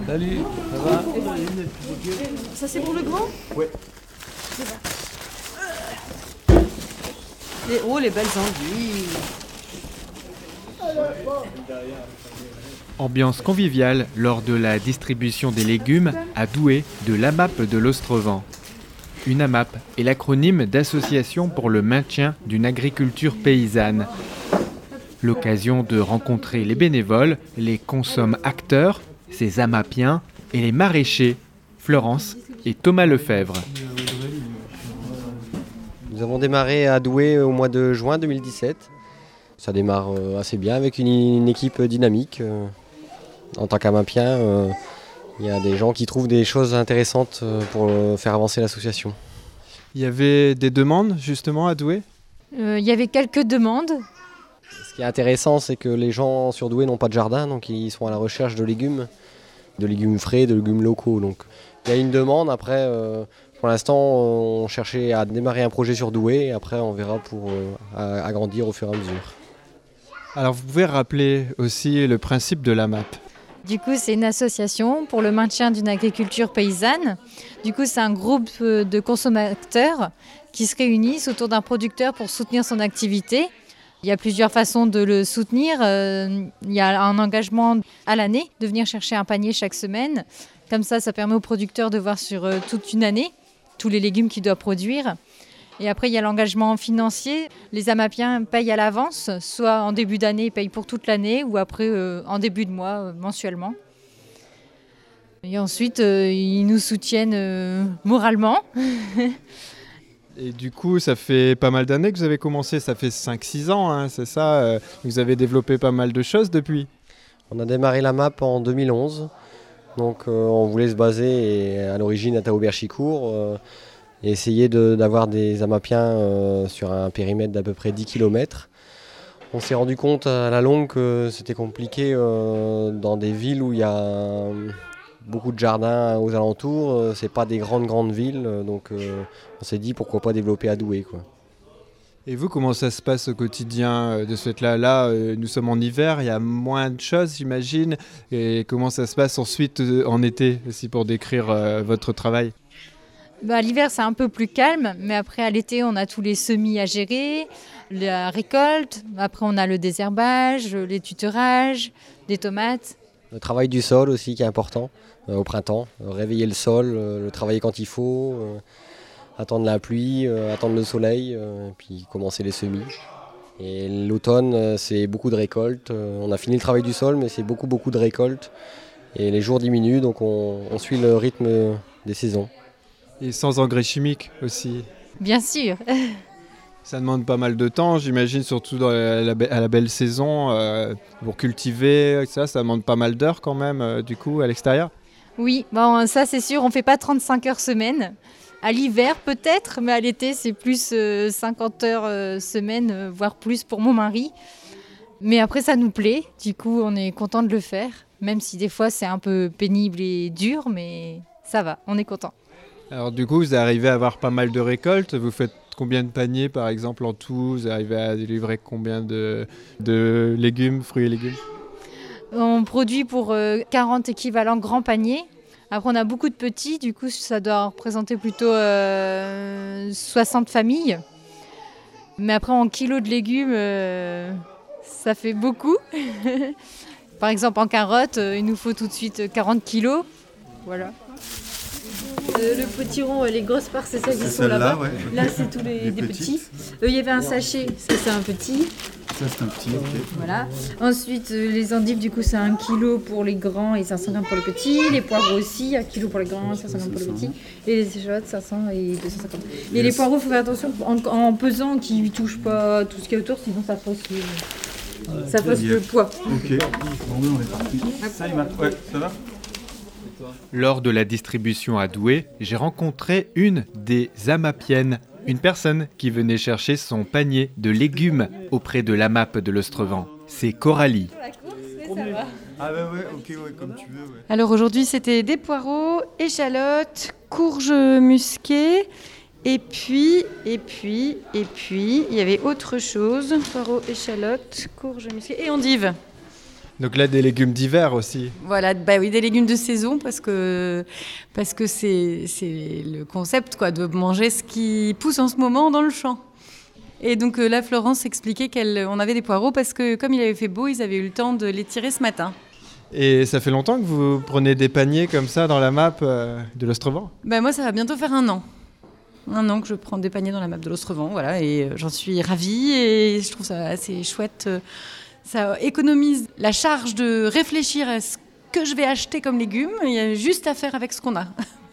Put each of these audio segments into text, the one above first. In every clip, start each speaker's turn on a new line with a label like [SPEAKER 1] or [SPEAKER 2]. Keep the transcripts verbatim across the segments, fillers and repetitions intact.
[SPEAKER 1] Salut, ça va?
[SPEAKER 2] Ça c'est pour le grand?
[SPEAKER 1] Ouais.
[SPEAKER 2] Et oh les belles enduits.
[SPEAKER 3] Ambiance conviviale lors de la distribution des légumes à Douai de l'A M A P de l'Ostrevan. Une A M A P est l'acronyme d'Association pour le maintien d'une agriculture paysanne. L'occasion de rencontrer les bénévoles, les consomme-acteurs, ces amapiens et les maraîchers, Florence et Thomas Lefebvre.
[SPEAKER 4] Nous avons démarré à Douai au mois de juin deux mille dix-sept. Ça démarre assez bien avec une, une équipe dynamique. En tant qu'amapien, euh, il y a des gens qui trouvent des choses intéressantes pour faire avancer l'association.
[SPEAKER 5] Il y avait des demandes justement à Douai ?
[SPEAKER 2] euh, Il y avait quelques demandes.
[SPEAKER 4] Ce qui est intéressant, c'est que les gens sur Douai n'ont pas de jardin, donc ils sont à la recherche de légumes, de légumes frais, de légumes locaux. Donc il y a une demande. Après, euh, pour l'instant, on cherchait à démarrer un projet sur Douai. Et après, on verra pour euh, agrandir au fur et à mesure. Alors,
[SPEAKER 5] vous pouvez rappeler aussi le principe de l'A M A P ?
[SPEAKER 2] Du coup, c'est une association pour le maintien d'une agriculture paysanne. Du coup, c'est un groupe de consommateurs qui se réunissent autour d'un producteur pour soutenir son activité. Il y a plusieurs façons de le soutenir. Il y a un engagement à l'année de venir chercher un panier chaque semaine. Comme ça, ça permet au producteur de voir sur toute une année tous les légumes qu'il doit produire. Et après, il y a l'engagement financier. Les amapiens payent à l'avance, soit en début d'année, ils payent pour toute l'année, ou après euh, en début de mois, euh, mensuellement. Et ensuite, euh, ils nous soutiennent euh, moralement.
[SPEAKER 5] Et du coup, ça fait pas mal d'années que vous avez commencé, ça fait cinq six ans, hein, c'est ça euh, vous avez développé pas mal de choses depuis.
[SPEAKER 4] On a démarré l'A M A P en deux mille onze. Donc euh, on voulait se baser et, à l'origine à Taubert-Chicourt. Euh, et essayer de, d'avoir des amapiens euh, sur un périmètre d'à peu près dix kilomètres. On s'est rendu compte à la longue que c'était compliqué euh, dans des villes où il y a euh, beaucoup de jardins aux alentours. Euh, c'est pas des grandes grandes villes, euh, donc euh, on s'est dit pourquoi pas développer à Douai, quoi.
[SPEAKER 5] Et vous, comment ça se passe au quotidien de ce fait-là ? Là, euh, nous sommes en hiver, il y a moins de choses, j'imagine. Et comment ça se passe ensuite euh, en été aussi pour décrire euh, votre travail ?
[SPEAKER 2] Bah, l'hiver, c'est un peu plus calme, mais après, à l'été, on a tous les semis à gérer, la récolte. Après, on a le désherbage, les tuterages, des tomates.
[SPEAKER 4] Le travail du sol aussi qui est important euh, au printemps. Euh, réveiller le sol, euh, le travailler quand il faut, euh, attendre la pluie, euh, attendre le soleil, euh, puis commencer les semis. Et l'automne, euh, c'est beaucoup de récoltes. Euh, on a fini le travail du sol, mais c'est beaucoup, beaucoup de récoltes. Et les jours diminuent, donc on, on suit le rythme des saisons.
[SPEAKER 5] Et sans engrais chimiques aussi.
[SPEAKER 2] Bien sûr.
[SPEAKER 5] Ça demande pas mal de temps, j'imagine, surtout dans la, la, à la belle saison, euh, pour cultiver, ça, ça demande pas mal d'heures quand même, euh, du coup, à l'extérieur.
[SPEAKER 2] Oui, bon, ça c'est sûr, on ne fait pas trente-cinq heures semaine. À l'hiver peut-être, mais à l'été c'est plus euh, cinquante heures euh, semaine, euh, voire plus pour mon mari. Mais après ça nous plaît, du coup on est content de le faire, même si des fois c'est un peu pénible et dur, mais ça va, on est content.
[SPEAKER 5] Alors du coup, vous arrivez à avoir pas mal de récoltes. Vous faites combien de paniers par exemple en tout ? Vous arrivez à délivrer combien de, de légumes, fruits et légumes ?
[SPEAKER 2] On produit pour euh, quarante équivalents grands paniers. Après on a beaucoup de petits, du coup ça doit représenter plutôt euh, soixante familles. Mais après en kilos de légumes, euh, ça fait beaucoup. Par exemple en carottes, euh, il nous faut tout de suite quarante kilos. Voilà. Euh, le potiron, les grosses parts, c'est celles qui sont là-bas. Ouais. Là, c'est tous les, les des petits. Euh, il y avait un sachet, parce que c'est un petit.
[SPEAKER 1] Ça, c'est un petit, ok.
[SPEAKER 2] Voilà. Ensuite, euh, les endives, du coup, c'est un kilo pour les grands et cinq cents grammes pour les petits. Les poireaux aussi, un kilo pour les grands, cinq cents grammes pour les petits. Et les échalotes, cinq cents et deux cent cinquante. Mais yes. Les poireaux, il faut faire attention en, en pesant qu'ils ne touchent pas tout ce qu'il y a autour, sinon ça fausse, le, ça fausse le poids.
[SPEAKER 1] Ok. Bon, on est parti. Ça, il m'a... Ouais, ça va ?
[SPEAKER 3] Lors de la distribution à Douai, j'ai rencontré une des amapiennes, une personne qui venait chercher son panier de légumes auprès de l'A M A P de l'Ostrevan. C'est Coralie.
[SPEAKER 1] Ah bah ouais, ok, ouais, comme tu veux. Ouais.
[SPEAKER 6] Alors aujourd'hui, c'était des poireaux, échalotes, courges musquées, et puis, et puis, et puis, il y avait autre chose. Poireaux, échalotes, courges musquées et endives.
[SPEAKER 5] Donc là, des légumes d'hiver aussi.
[SPEAKER 6] Voilà, bah oui, des légumes de saison parce que parce que c'est c'est le concept quoi, de manger ce qui pousse en ce moment dans le champ. Et donc euh, là, Florence expliquait qu'on avait des poireaux parce que comme il avait fait beau, ils avaient eu le temps de les tirer ce matin.
[SPEAKER 5] Et ça fait longtemps que vous prenez des paniers comme ça dans la map euh, de l'Ostrevent ?
[SPEAKER 6] Bah moi, ça va bientôt faire un an. Un an que je prends des paniers dans la map de l'Ostrevent, voilà, et euh, j'en suis ravie et je trouve ça assez chouette. Euh, ça économise la charge de réfléchir à ce que je vais acheter comme légumes. Il y a juste à faire avec ce qu'on a.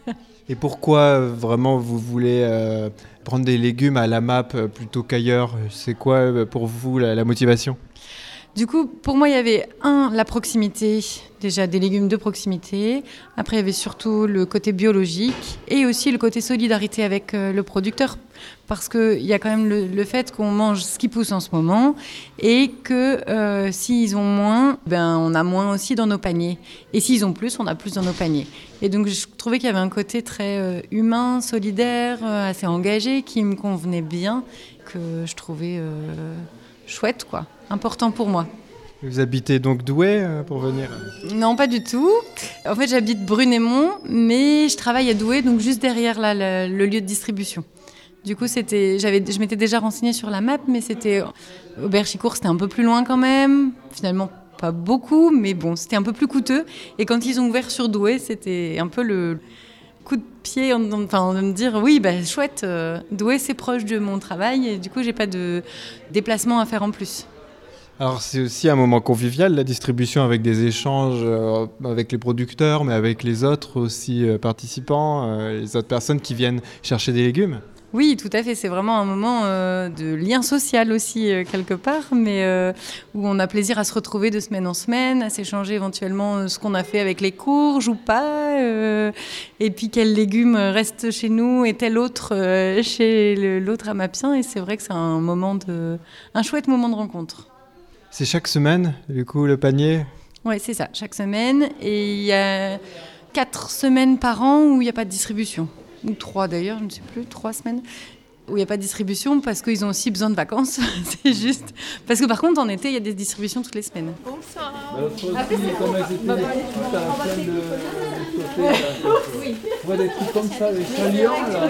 [SPEAKER 5] Et pourquoi euh, vraiment vous voulez euh, prendre des légumes à la map euh, plutôt qu'ailleurs ? C'est quoi euh, pour vous la, la motivation ?
[SPEAKER 6] Du coup, pour moi, il y avait un, la proximité, déjà des légumes de proximité. Après, il y avait surtout le côté biologique et aussi le côté solidarité avec euh, le producteur. Parce qu'il y a quand même le, le fait qu'on mange ce qui pousse en ce moment et que euh, s'ils ont moins, ben, on a moins aussi dans nos paniers. Et s'ils ont plus, on a plus dans nos paniers. Et donc, je trouvais qu'il y avait un côté très euh, humain, solidaire, euh, assez engagé, qui me convenait bien, que je trouvais euh, chouette, quoi. Important pour moi.
[SPEAKER 5] Vous habitez donc Douai euh, pour venir ?
[SPEAKER 6] Non, pas du tout. En fait, j'habite Brunémont, mais je travaille à Douai, donc juste derrière là, le, le lieu de distribution. Du coup, c'était, j'avais, je m'étais déjà renseignée sur la map, mais c'était au Berchicourt, c'était un peu plus loin quand même. Finalement, pas beaucoup, mais bon, c'était un peu plus coûteux. Et quand ils ont ouvert sur Douai, c'était un peu le coup de pied, enfin, de me dire oui, bah, chouette, euh, Douai, c'est proche de mon travail, et du coup, j'ai pas de déplacement à faire en plus.
[SPEAKER 5] Alors c'est aussi un moment convivial, la distribution, avec des échanges euh, avec les producteurs, mais avec les autres aussi euh, participants, euh, les autres personnes qui viennent chercher des légumes.
[SPEAKER 6] Oui, tout à fait. C'est vraiment un moment euh, de lien social aussi, euh, quelque part, mais euh, où on a plaisir à se retrouver de semaine en semaine, à s'échanger éventuellement euh, ce qu'on a fait avec les courges ou pas, euh, et puis quels légumes restent chez nous et tel autre euh, chez le, l'autre amapien. Et c'est vrai que c'est un, moment de, un chouette moment de rencontre.
[SPEAKER 5] C'est chaque semaine, du coup, le panier ?
[SPEAKER 6] Oui, c'est ça, chaque semaine. Et il y a quatre semaines par an où il n'y a pas de distribution. Ou trois d'ailleurs, je ne sais plus, trois semaines, où il n'y a pas de distribution parce qu'ils ont aussi besoin de vacances. C'est juste. Parce que par contre, en été, il y a des distributions toutes les semaines.
[SPEAKER 7] Bonsoir.
[SPEAKER 8] Après, c'est comme elles étaient tout à la fin de côté,
[SPEAKER 7] Oui.
[SPEAKER 8] on voit des trucs comme ça, des chalions, là.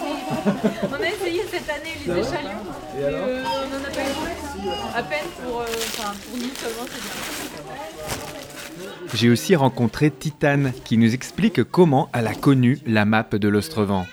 [SPEAKER 7] On a essayé cette année les échalions, mais euh, on n'en a pas eu à peine pour, euh, enfin, pour nous seulement, c'est bien.
[SPEAKER 3] J'ai aussi rencontré Titane qui nous explique comment elle a connu la map de l'Ostrevent.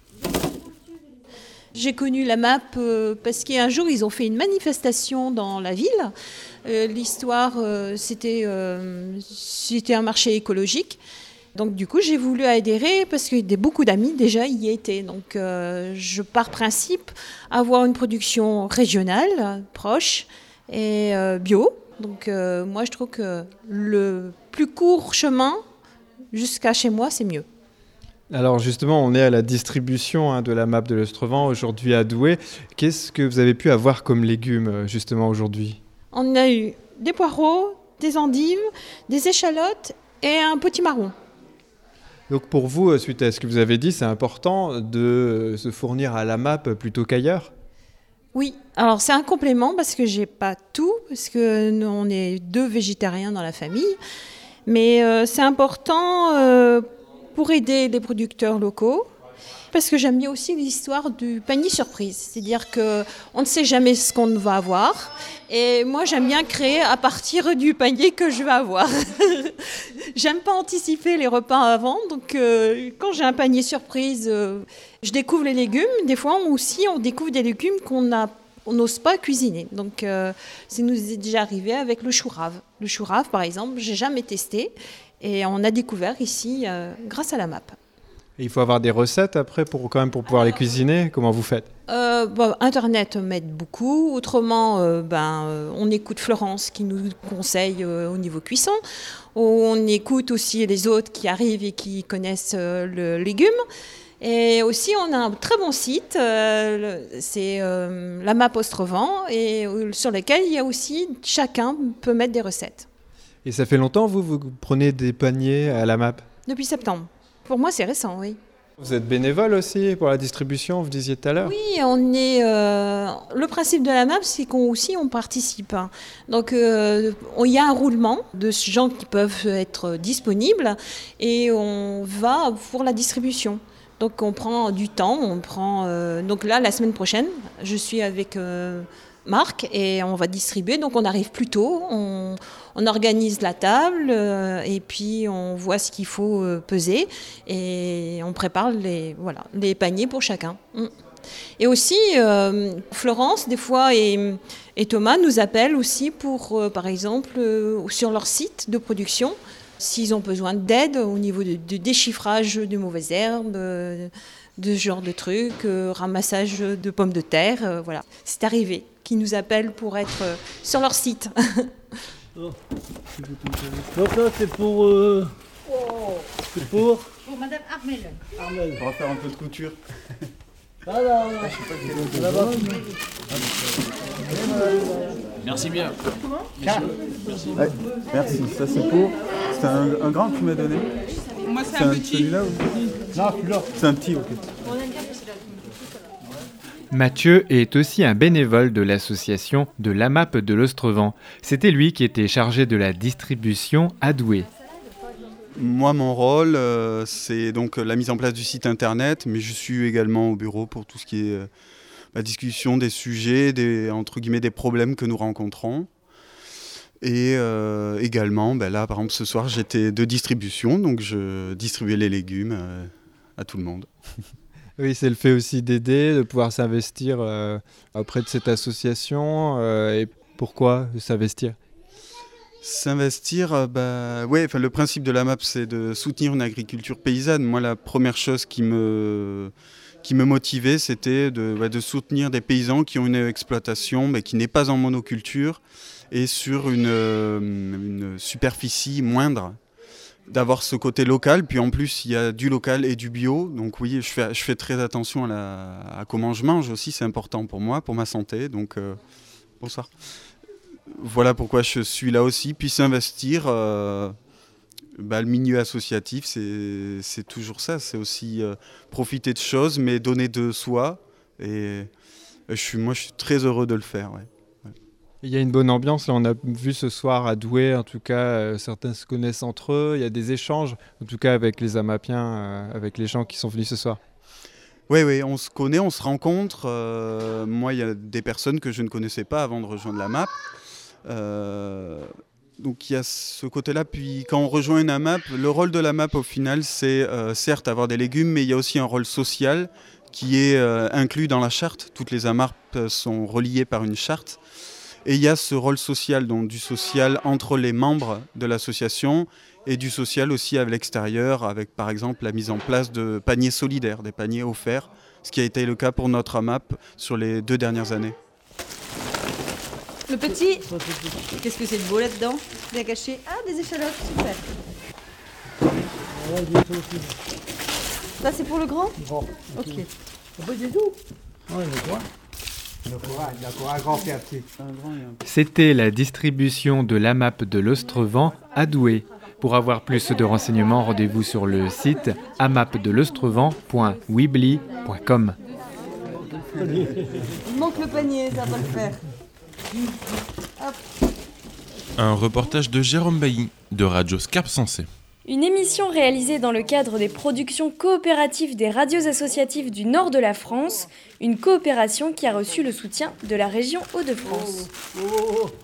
[SPEAKER 9] J'ai connu la map euh, parce qu'un jour ils ont fait une manifestation dans la ville. Euh, l'histoire, euh, c'était, euh, c'était un marché écologique. Donc du coup j'ai voulu adhérer parce que des, beaucoup d'amis déjà y étaient. Donc euh, je pars principe avoir une production régionale, proche et euh, bio. Donc euh, moi je trouve que le plus court chemin jusqu'à chez moi c'est mieux.
[SPEAKER 5] Alors justement, on est à la distribution hein, de la map de l'Ostrevent aujourd'hui à Douai. Qu'est-ce que vous avez pu avoir comme légumes justement aujourd'hui ?
[SPEAKER 9] On a eu des poireaux, des endives, des échalotes et un potimarron.
[SPEAKER 5] Donc pour vous, suite à ce que vous avez dit, c'est important de se fournir à la map plutôt qu'ailleurs ?
[SPEAKER 9] Oui, alors c'est un complément parce que j'ai pas tout, parce que nous, on est deux végétariens dans la famille, mais euh, c'est important euh, pour aider les producteurs locaux, parce que j'aime bien aussi l'histoire du panier surprise, c'est-à-dire qu'on ne sait jamais ce qu'on va avoir, et moi j'aime bien créer à partir du panier que je vais avoir. J'aime pas anticiper les repas avant, donc euh, quand j'ai un panier surprise, euh, je découvre les légumes. Des fois aussi, on découvre des légumes qu'on a, on n'ose pas cuisiner. Donc, euh, ça nous est déjà arrivé avec le chou rave. Le chou rave, par exemple, j'ai jamais testé, et on a découvert ici euh, grâce à la map.
[SPEAKER 5] Et il faut avoir des recettes après pour quand même pour pouvoir les cuisiner. Comment vous faites ?
[SPEAKER 9] Euh, bah, Internet m'aide beaucoup. Autrement, euh, ben, euh, on écoute Florence qui nous conseille euh, au niveau cuisson. On écoute aussi les autres qui arrivent et qui connaissent euh, le légume. Et aussi, on a un très bon site, euh, c'est euh, la map Ostrevent, et euh, sur lequel il y a aussi, chacun peut mettre des recettes.
[SPEAKER 5] Et ça fait longtemps, vous, vous prenez des paniers à la map ?
[SPEAKER 9] Depuis septembre. Pour moi, c'est récent, oui.
[SPEAKER 5] Vous êtes bénévole aussi pour la distribution, vous disiez tout à l'heure?
[SPEAKER 9] Oui, on est. Euh, le principe de la M A P, c'est qu'on aussi on participe. Donc euh, il y a un roulement de gens qui peuvent être disponibles et on va pour la distribution. Donc on prend du temps, on prend. Euh, donc là, la semaine prochaine, je suis avec euh, Marc et on va distribuer. Donc on arrive plus tôt, on, on organise la table euh, et puis on voit ce qu'il faut euh, peser et on prépare les, voilà, les paniers pour chacun. Mm. Et aussi, euh, Florence, des fois, et, et Thomas nous appellent aussi pour, euh, par exemple, euh, sur leur site de production, s'ils ont besoin d'aide au niveau de, de déchiffrage de mauvaises herbes, euh, de ce genre de trucs, euh, ramassage de pommes de terre, euh, voilà. C'est arrivé qu'ils nous appellent pour être euh, sur leur site.
[SPEAKER 8] Donc là, c'est pour... Euh... C'est pour...
[SPEAKER 2] Pour Madame Armel.
[SPEAKER 8] Armel.
[SPEAKER 1] On va faire un peu de couture.
[SPEAKER 8] Ah là,
[SPEAKER 1] Je sais pas quel est
[SPEAKER 8] là-bas.
[SPEAKER 10] Merci bien.
[SPEAKER 1] Merci. Ouais, merci, ça c'est pour... C'est un, un grand que tu m'as donné.
[SPEAKER 7] Moi, c'est un, un petit.
[SPEAKER 1] Celui-là ou... Non, celui-là. C'est un petit, ok.
[SPEAKER 3] Mathieu est aussi un bénévole de l'association de l'A M A P de l'Ostrevent. C'était lui qui était chargé de la distribution à Douai.
[SPEAKER 1] Moi, mon rôle, euh, c'est donc la mise en place du site internet, mais je suis également au bureau pour tout ce qui est euh, la discussion des sujets, des, entre guillemets, des problèmes que nous rencontrons. Et euh, également, ben là, par exemple, ce soir, j'étais de distribution, donc je distribuais les légumes euh, à tout le monde.
[SPEAKER 5] Oui, c'est le fait aussi d'aider, de pouvoir s'investir euh, auprès de cette association. Euh, et pourquoi s'investir ?
[SPEAKER 1] S'investir, euh, bah, ouais, enfin, le principe de la M A P, c'est de soutenir une agriculture paysanne. Moi, la première chose qui me, qui me motivait, c'était de, bah, de soutenir des paysans qui ont une exploitation bah, qui n'est pas en monoculture et sur une, euh, une superficie moindre. D'avoir ce côté local, puis en plus il y a du local et du bio, donc oui, je fais, je fais très attention à, la, à comment je mange aussi, c'est important pour moi, pour ma santé, donc euh, bonsoir. Voilà pourquoi je suis là aussi, puis s'investir, euh, bah, le milieu associatif, c'est, c'est toujours ça, c'est aussi euh, profiter de choses, mais donner de soi, et, et je suis, moi je suis très heureux de le faire, ouais.
[SPEAKER 5] Il y a une bonne ambiance, là on a vu ce soir à Douai, en tout cas euh, certains se connaissent entre eux, il y a des échanges, en tout cas avec les Amapiens, euh, avec les gens qui sont venus ce soir.
[SPEAKER 1] Oui, oui, on se connaît, on se rencontre. Euh, moi, il y a des personnes que je ne connaissais pas avant de rejoindre la M A P. Euh, donc il y a ce côté-là. Puis quand on rejoint une A M A P, le rôle de la M A P au final, c'est euh, certes avoir des légumes, mais il y a aussi un rôle social qui est euh, inclus dans la charte. Toutes les A M A P sont reliées par une charte. Et il y a ce rôle social, donc du social entre les membres de l'association et du social aussi avec l'extérieur, avec par exemple la mise en place de paniers solidaires, des paniers offerts, ce qui a été le cas pour notre A M A P sur les deux dernières années.
[SPEAKER 11] Le petit, qu'est-ce que c'est de beau là-dedans? Bien caché. Ah, des échalotes, super. Ça, c'est pour le grand?
[SPEAKER 8] Grand.
[SPEAKER 11] Ok.
[SPEAKER 8] Pas du tout. Ouais, le grand.
[SPEAKER 3] C'était la distribution de l'A M A P de l'Ostrevent à Douai. Pour avoir plus de renseignements, rendez-vous sur le site amapdelostrevan point weebly point com.
[SPEAKER 11] Il manque le panier, ça va le faire. Hop.
[SPEAKER 12] Un reportage de Jérôme Bailly de Radio Scarpe Sensée.
[SPEAKER 13] Une émission réalisée dans le cadre des productions coopératives des radios associatives du nord de la France, une coopération qui a reçu le soutien de la région Hauts-de-France.
[SPEAKER 8] Oh, oh, oh.